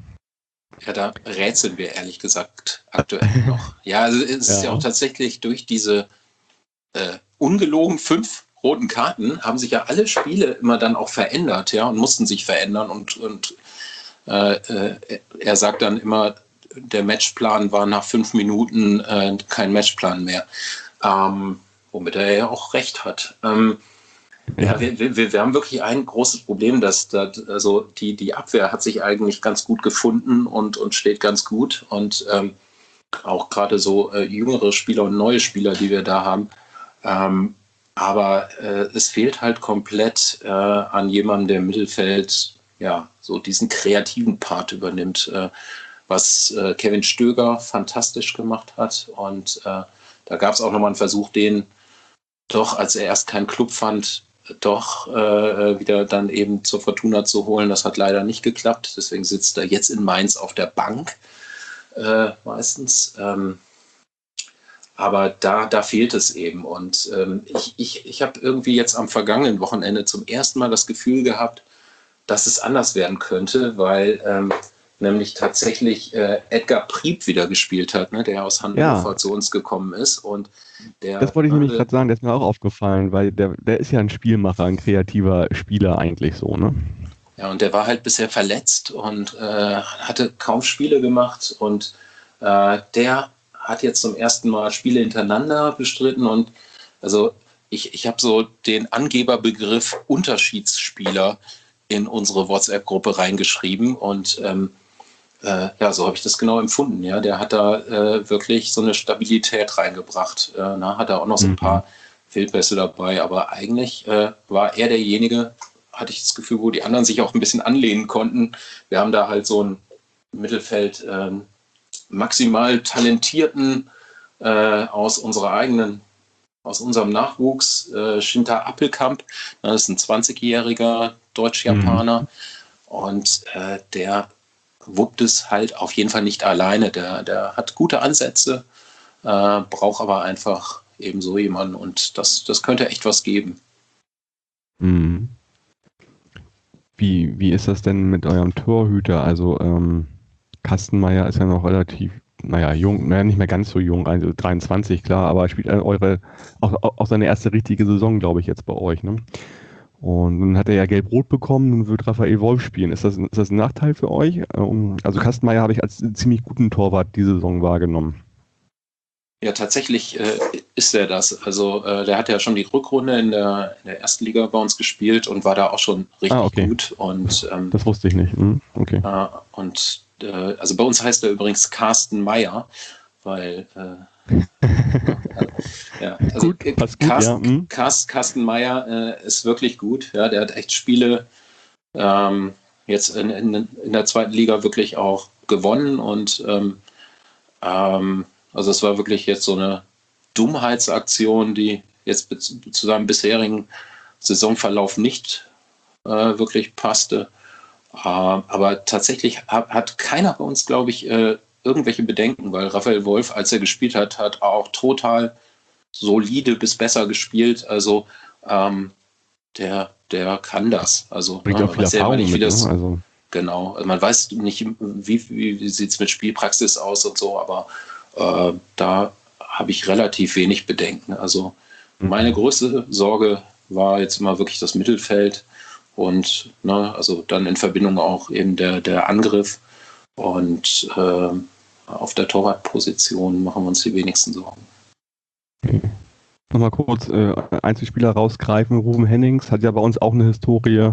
Ja, da rätseln wir ehrlich gesagt aktuell noch. Ja, also es ist ja, Ja. auch tatsächlich durch diese äh, ungelogen fünf roten Karten haben sich ja alle Spiele immer dann auch verändert, ja, und mussten sich verändern und, und äh, äh, er sagt dann immer, der Matchplan war nach fünf Minuten äh, kein Matchplan mehr. Ähm, womit er ja auch recht hat. Ähm, Ja, wir, wir, wir haben wirklich ein großes Problem, dass, dass also die, die Abwehr hat sich eigentlich ganz gut gefunden und, und steht ganz gut. Und ähm, auch gerade so äh, jüngere Spieler und neue Spieler, die wir da haben. Ähm, aber äh, es fehlt halt komplett äh, an jemandem, der im Mittelfeld ja so diesen kreativen Part übernimmt, äh, was äh, Kevin Stöger fantastisch gemacht hat. Und äh, da gab es auch nochmal einen Versuch, den doch, als er erst keinen Club fand, doch äh, wieder dann eben zur Fortuna zu holen. Das hat leider nicht geklappt. Deswegen sitzt er jetzt in Mainz auf der Bank. äh, meistens. Ähm, aber da, da fehlt es eben. Und ähm, ich, ich, ich habe irgendwie jetzt am vergangenen Wochenende zum ersten Mal das Gefühl gehabt, dass es anders werden könnte, weil ähm, nämlich tatsächlich äh, Edgar Prieb wieder gespielt hat, ne, der aus Hannover Ja, zu uns gekommen ist. Und das der, wollte ich ne, nämlich der gerade sagen, der ist mir auch aufgefallen, weil der, der ist ja ein Spielmacher, ein kreativer Spieler eigentlich so, ne? ja, und der war halt bisher verletzt und äh, hatte kaum Spiele gemacht. Und äh, der hat jetzt zum ersten Mal Spiele hintereinander bestritten. Und also ich, ich habe so den Angeberbegriff Unterschiedsspieler in unsere WhatsApp-Gruppe reingeschrieben. Und ähm, äh, ja, so habe ich das genau empfunden. Ja, der hat da äh, wirklich so eine Stabilität reingebracht. Äh, na, hat er auch noch so ein Mhm. paar Fehlpässe dabei. Aber eigentlich äh, war er derjenige, hatte ich das Gefühl, wo die anderen sich auch ein bisschen anlehnen konnten. Wir haben da halt so ein Mittelfeld ähm, maximal talentierten äh, aus unserer eigenen, aus unserem Nachwuchs, äh, Shinta Appelkamp. Das ist ein zwanzigjähriger Deutsch-Japaner Mhm. und äh, der wuppt es halt auf jeden Fall nicht alleine. Der, der hat gute Ansätze, äh, braucht aber einfach eben so jemanden und das, das könnte echt was geben. Mhm. Wie, wie ist das denn mit eurem Torhüter? Also ähm, Kastenmeier ist ja noch relativ, naja, jung, naja, nicht mehr ganz so jung, also dreiundzwanzig, klar, aber spielt äh, eure, auch, auch seine erste richtige Saison, glaube ich, jetzt bei euch, ne? Und dann hat er ja Gelb-Rot bekommen und wird Raphael Wolf spielen. Ist das, ist das ein Nachteil für euch? Ähm, Also Kastenmeier habe ich als ziemlich guten Torwart diese Saison wahrgenommen. Ja, tatsächlich äh, ist er das. Also äh, der hat ja schon die Rückrunde in der, in der ersten Liga bei uns gespielt und war da auch schon Ah, richtig okay. gut. Und, ähm, Das wusste ich nicht. Hm, okay. äh, und äh, also bei uns heißt er übrigens Carsten Meyer, weil äh, ja, also Gut, äh, passt gut, ja. Carsten, Hm. Carsten, Carsten Meyer äh, ist wirklich gut. Ja, der hat echt Spiele ähm, jetzt in, in, in der zweiten Liga wirklich auch gewonnen und ähm, ähm, also es war wirklich jetzt so eine Dummheitsaktion, die jetzt zu seinem bisherigen Saisonverlauf nicht äh, wirklich passte. Äh, aber tatsächlich hat, hat keiner bei uns, glaube ich, äh, irgendwelche Bedenken, weil Raphael Wolf, als er gespielt hat, hat auch total solide bis besser gespielt. Also ähm, der, der kann das. Also Bringt ne, ja auch man viel weiß ja immer Erfahrung nicht, wie mit, ne? das Also, genau. Also man weiß nicht, wie, wie, wie sieht es mit Spielpraxis aus und so, aber äh, da habe ich relativ wenig Bedenken. Also meine mhm. größte Sorge war jetzt immer wirklich das Mittelfeld und ne, also dann in Verbindung auch eben der, der Angriff und äh, auf der Torwartposition machen wir uns die wenigsten Sorgen. Okay. Nochmal kurz äh, Einzelspieler rausgreifen. Ruben Hennings hat ja bei uns auch eine Historie,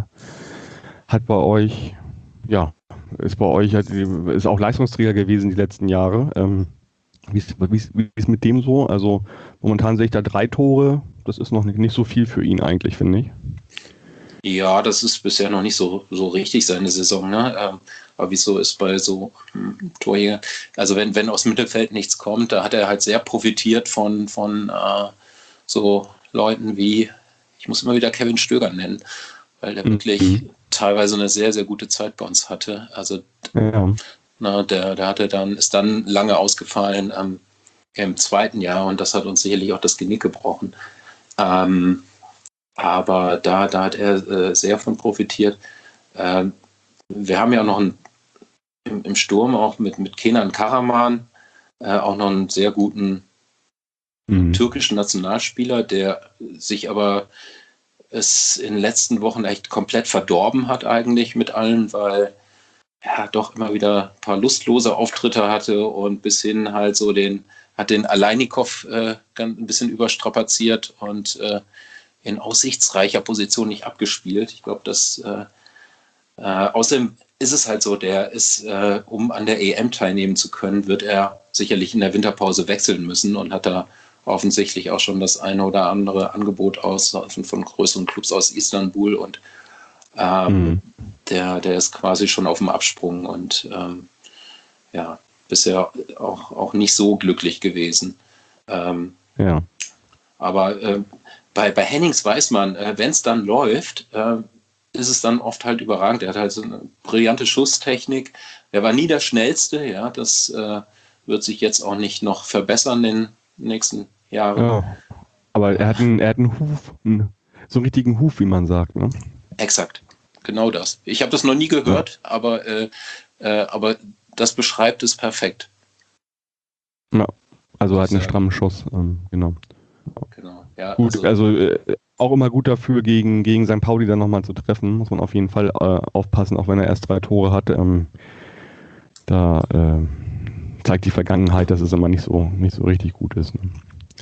hat bei euch, ja, ist bei euch, hat, ist auch Leistungsträger gewesen die letzten Jahre. Ähm, wie, ist, wie, ist, wie ist mit dem so? Also momentan sehe ich da drei Tore. Das ist noch nicht, nicht so viel für ihn eigentlich, finde ich. Ja, das ist bisher noch nicht so, so richtig seine Saison, ne? Ähm, aber wieso ist bei so hm, Torjäger, also wenn, wenn aus Mittelfeld nichts kommt, da hat er halt sehr profitiert von, von äh, so Leuten wie, ich muss immer wieder Kevin Stöger nennen, weil der wirklich Mhm. teilweise eine sehr, sehr gute Zeit bei uns hatte. Also Ja. na, der, der hatte dann, ist dann lange ausgefallen ähm, im zweiten Jahr und das hat uns sicherlich auch das Genick gebrochen. Ähm, aber da, da hat er äh, sehr von profitiert. Ähm, wir haben ja noch einen, im, im Sturm auch mit, mit Kenan Karaman äh, auch noch einen sehr guten Mhm. türkischen Nationalspieler, der sich aber es in den letzten Wochen echt komplett verdorben hat eigentlich mit allen, weil er doch immer wieder ein paar lustlose Auftritte hatte und bis hin halt so den, hat den Aleinikow äh, ein bisschen überstrapaziert und äh, in aussichtsreicher Position nicht abgespielt. Ich glaube, dass äh, äh, außerdem ist es halt so, der ist, äh, um an der E M teilnehmen zu können, wird er sicherlich in der Winterpause wechseln müssen und hat da offensichtlich auch schon das eine oder andere Angebot aus von, von größeren Clubs aus Istanbul und ähm, Mhm. der, der ist quasi schon auf dem Absprung und ähm, ja, bisher auch, auch nicht so glücklich gewesen. Ähm, Ja. aber äh, bei, bei Hennings weiß man, äh, wenn es dann läuft, äh, ist es dann oft halt überragend. Er hat halt so eine brillante Schusstechnik. Er war nie der Schnellste, ja, das äh, wird sich jetzt auch nicht noch verbessern in den nächsten Jahren. Ja. Aber er hat einen, er hat einen Huf, einen, so einen richtigen Huf, wie man sagt, ne? Exakt, genau das. Ich habe das noch nie gehört, ja. aber, äh, äh, aber das beschreibt es perfekt. Ja, also er hat einen strammen Schuss, ähm, genau. Genau. Ja, gut, also, also äh, auch immer gut dafür, gegen, gegen Sankt Pauli dann nochmal zu treffen. Muss man auf jeden Fall äh, aufpassen, auch wenn er erst drei Tore hat. Ähm, da äh, zeigt die Vergangenheit, dass es immer nicht so, nicht so richtig gut ist. Ne?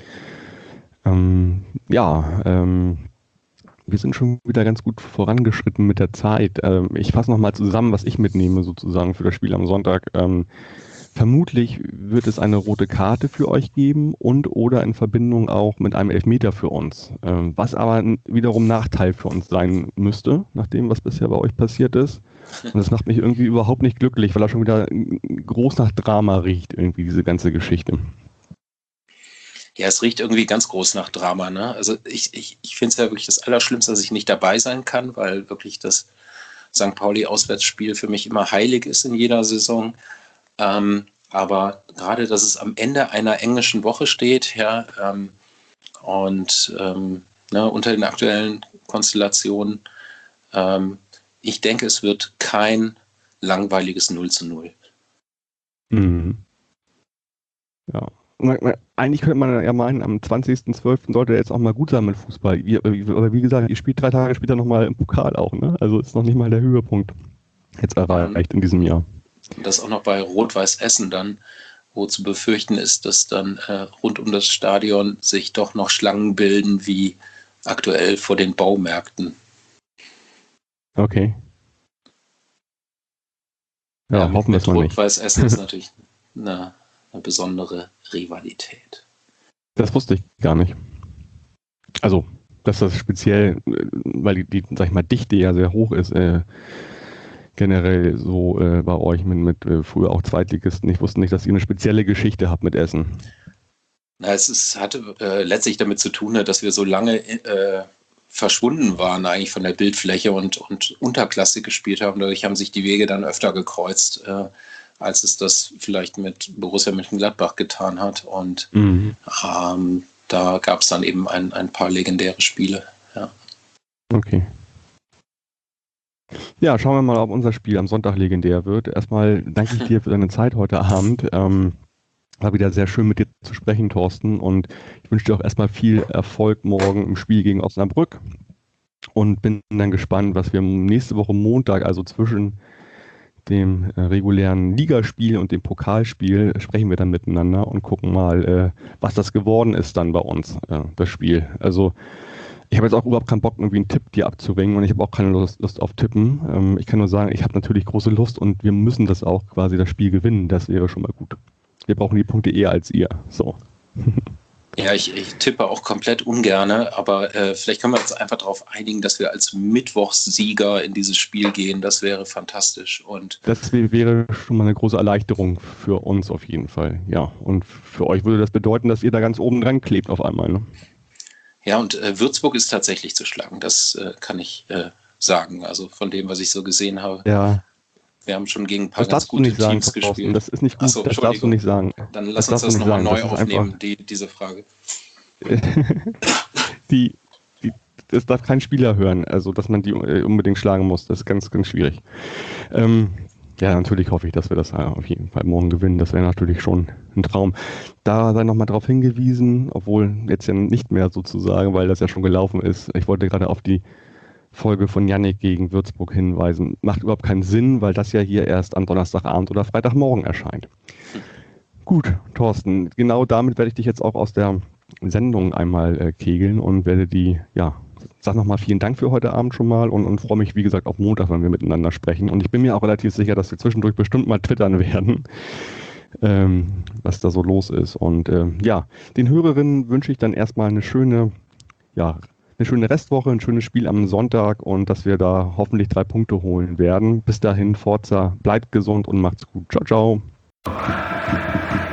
Ähm, ja, ähm, wir sind schon wieder ganz gut vorangeschritten mit der Zeit. Ähm, ich fasse nochmal zusammen, was ich mitnehme sozusagen für das Spiel am Sonntag. Ähm, Vermutlich wird es eine rote Karte für euch geben und oder in Verbindung auch mit einem Elfmeter für uns. Ähm, was aber wiederum Nachteil für uns sein müsste, nach dem, was bisher bei euch passiert ist. Und das macht mich irgendwie überhaupt nicht glücklich, weil er schon wieder groß nach Drama riecht, irgendwie diese ganze Geschichte. Ja, es riecht irgendwie ganz groß nach Drama, ne? Also ich, ich, ich finde es ja wirklich das Allerschlimmste, dass ich nicht dabei sein kann, weil wirklich das Sankt Pauli-Auswärtsspiel für mich immer heilig ist in jeder Saison. Ähm, aber gerade, dass es am Ende einer englischen Woche steht, ja, ähm, und ähm, ne, unter den aktuellen Konstellationen, ähm, ich denke, es wird kein langweiliges null zu null. Mhm. Ja. Eigentlich könnte man ja meinen, am zwanzigsten zwölften sollte jetzt auch mal gut sein mit Fußball. Aber wie gesagt, ihr spielt drei Tage später nochmal im Pokal auch, ne? Also ist noch nicht mal der Höhepunkt jetzt erreicht in diesem Jahr. Das auch noch bei Rot-Weiß Essen dann, wo zu befürchten ist, dass dann äh, rund um das Stadion sich doch noch Schlangen bilden, wie aktuell vor den Baumärkten. Okay. Ja, ja hoffen wir es mal nicht. Rot-Weiß Essen ist natürlich eine, eine besondere Rivalität. Das wusste ich gar nicht. Also, dass das speziell, weil die, die sag ich mal, Dichte ja sehr hoch ist, äh, generell so äh, bei euch mit, mit äh, früher auch Zweitligisten. Ich wusste nicht, dass ihr eine spezielle Geschichte habt mit Essen. Na, es ist, hatte äh, letztlich damit zu tun, dass wir so lange äh, verschwunden waren eigentlich von der Bildfläche und, und Unterklasse gespielt haben. Dadurch haben sich die Wege dann öfter gekreuzt, äh, als es das vielleicht mit Borussia Mönchengladbach getan hat. Und mhm. ähm, da gab es dann eben ein, ein paar legendäre Spiele. Ja. Okay. Ja, schauen wir mal, ob unser Spiel am Sonntag legendär wird. Erstmal danke ich dir für deine Zeit heute Abend. Ähm, war wieder sehr schön mit dir zu sprechen, Thorsten. Und ich wünsche dir auch erstmal viel Erfolg morgen im Spiel gegen Osnabrück. Und bin dann gespannt, was wir nächste Woche Montag, also zwischen dem äh, regulären Ligaspiel und dem Pokalspiel, sprechen wir dann miteinander und gucken mal, äh, was das geworden ist dann bei uns, äh, das Spiel. Also ich habe jetzt auch überhaupt keinen Bock, irgendwie einen Tipp dir abzuringen und ich habe auch keine Lust, Lust auf Tippen. Ähm, ich kann nur sagen, ich habe natürlich große Lust und wir müssen das auch quasi das Spiel gewinnen. Das wäre schon mal gut. Wir brauchen die Punkte eher als ihr. So. Ja, ich, ich tippe auch komplett ungerne, aber äh, vielleicht können wir uns einfach darauf einigen, dass wir als Mittwochssieger in dieses Spiel gehen. Das wäre fantastisch. Und das wäre schon mal eine große Erleichterung für uns auf jeden Fall. Ja, und für euch würde das bedeuten, dass ihr da ganz oben dran klebt auf einmal, ne? Ja, und äh, Würzburg ist tatsächlich zu schlagen, das äh, kann ich äh, sagen. Also von dem, was ich so gesehen habe. Ja. Wir haben schon gegen ein paar das ganz gute sagen, Teams gespielt. Das ist nicht gut, so, das darfst du nicht sagen. Dann lass das uns das nochmal neu das aufnehmen, die, diese Frage. die, die, das darf kein Spieler hören, also dass man die unbedingt schlagen muss. Das ist ganz, ganz schwierig. Ähm, Ja, natürlich hoffe ich, dass wir das auf jeden Fall morgen gewinnen. Das wäre natürlich schon ein Traum. Da sei nochmal darauf hingewiesen, obwohl jetzt ja nicht mehr sozusagen, weil das ja schon gelaufen ist. Ich wollte gerade auf die Folge von Yannick gegen Würzburg hinweisen. Macht überhaupt keinen Sinn, weil das ja hier erst am Donnerstagabend oder Freitagmorgen erscheint. Gut, Thorsten, genau damit werde ich dich jetzt auch aus der Sendung einmal äh, kegeln und werde die, ja, sag nochmal vielen Dank für heute Abend schon mal und, und freue mich, wie gesagt, auf Montag, wenn wir miteinander sprechen. Und ich bin mir auch relativ sicher, dass wir zwischendurch bestimmt mal twittern werden, ähm, was da so los ist. Und äh, ja, den Hörerinnen wünsche ich dann erstmal eine schöne, ja, eine schöne Restwoche, ein schönes Spiel am Sonntag und dass wir da hoffentlich drei Punkte holen werden. Bis dahin, Forza, bleibt gesund und macht's gut. Ciao, ciao.